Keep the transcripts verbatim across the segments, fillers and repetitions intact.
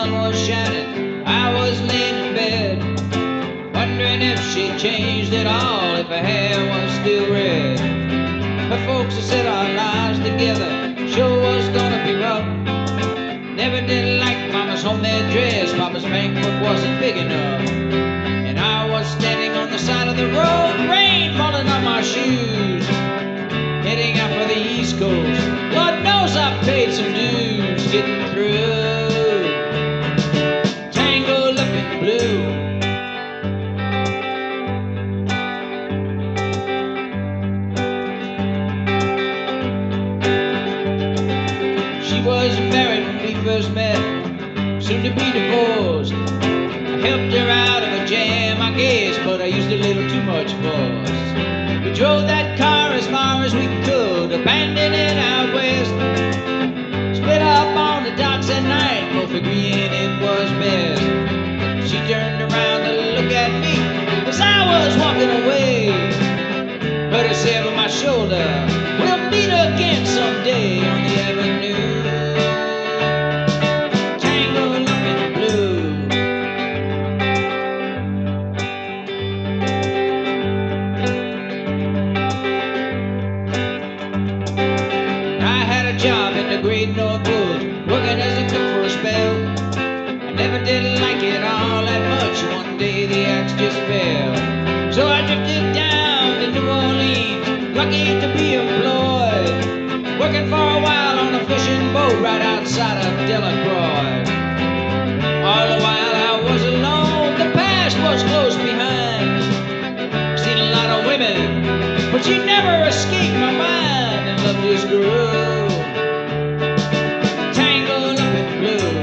sun was shining, I was laying in bed, wondering if she'd changed at all, if her hair was still red. Her folks had said our lives together sure was gonna be rough. Never did like Mama's homemade dress, Papa's bank book wasn't big enough. And I was standing on the side of the road, rain falling on my shoes, heading out for the East Coast. Lord knows I paid some dues getting through, tangled up in blue. She was married when we first met, soon to be divorced. I helped her out of a jam, I guess, but I used a little too much force. We drove that car as far as we could, abandoned it out west. Split up on the docks at night, both agreeing it was best. She turned around to look at me as I was walking away. Heard her say over my shoulder, we'll meet again someday on the avenue. Tangled up in blue. I had a job in the Great North Woods, working as a cook for a spell. I never did like it all that much. One day the axe just fell, so I drifted down to New Orleans, lucky to be employed, working for a while on a fishing boat right outside of Delacroix. All the while I was alone, the past was close behind. Seen a lot of women, but she never escaped my mind, and love just grew, tangled up in blue.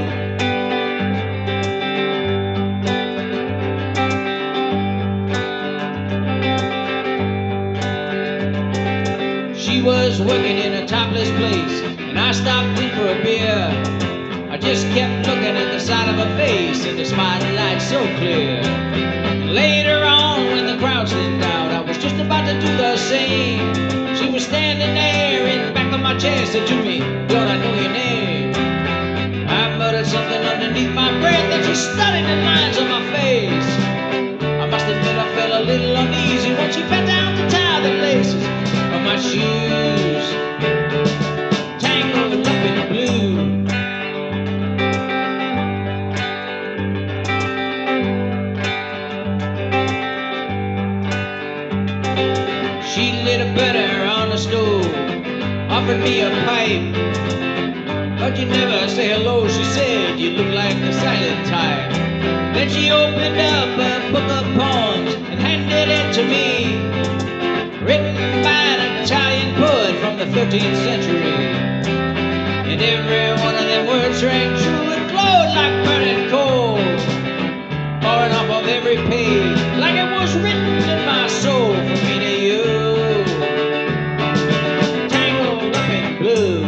She was working in a topless place, and I stopped in for a beer. I just kept looking at the side of her face in the spotlight so clear. Later on, when the crowd thinned out, I was just about to do the same. She was standing there in the back of my chair, said to me, "Don't I know your name?" I muttered something underneath my breath, and she studied the lines on my face. I must admit I felt a little uneasy when she bent down to tie the laces of my shoes, tangled up in blue. She lit a burner on the stove, offered me a pipe. But you never say hello, she said, you look like the silent type. Then she opened up a book of poems and handed it to me, written by an Italian poet from the thirteenth century. And every one of them words rang true and glowed like burning coal, pouring off of every page like it was written in my soul from me to you, tangled up in blue.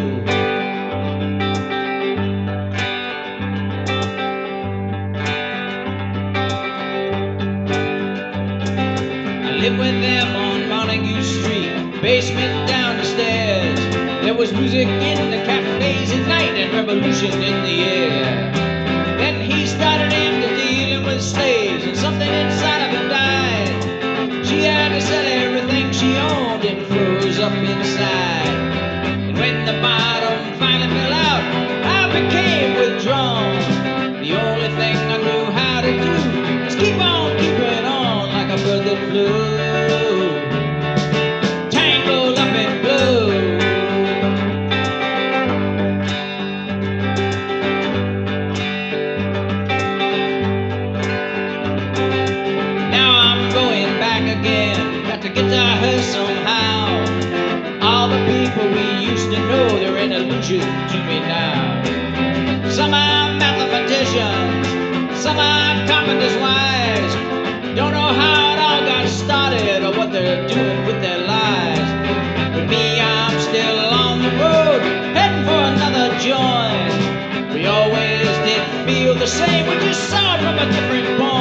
I lived with them on Montague Street, basement down the stairs. There was music in the cafes at night and revolution in the air. Then he started into dealing with slaves, and something inside of him died. She had to sell everything she owned and froze up inside. And when the bottom finally fell out, I became withdrawn. The only thing I knew how to do was keep on keeping on like a bird that flew, tangled up in blue. Again, got to get to her somehow. All the people we used to know, they're an illusion to me now. Some are mathematicians, some are carpenters' wives. Don't know how it all got started or what they're doing with their lives. But me, I'm still on the road, heading for another joint. We always did feel the same, we just saw it from a different point.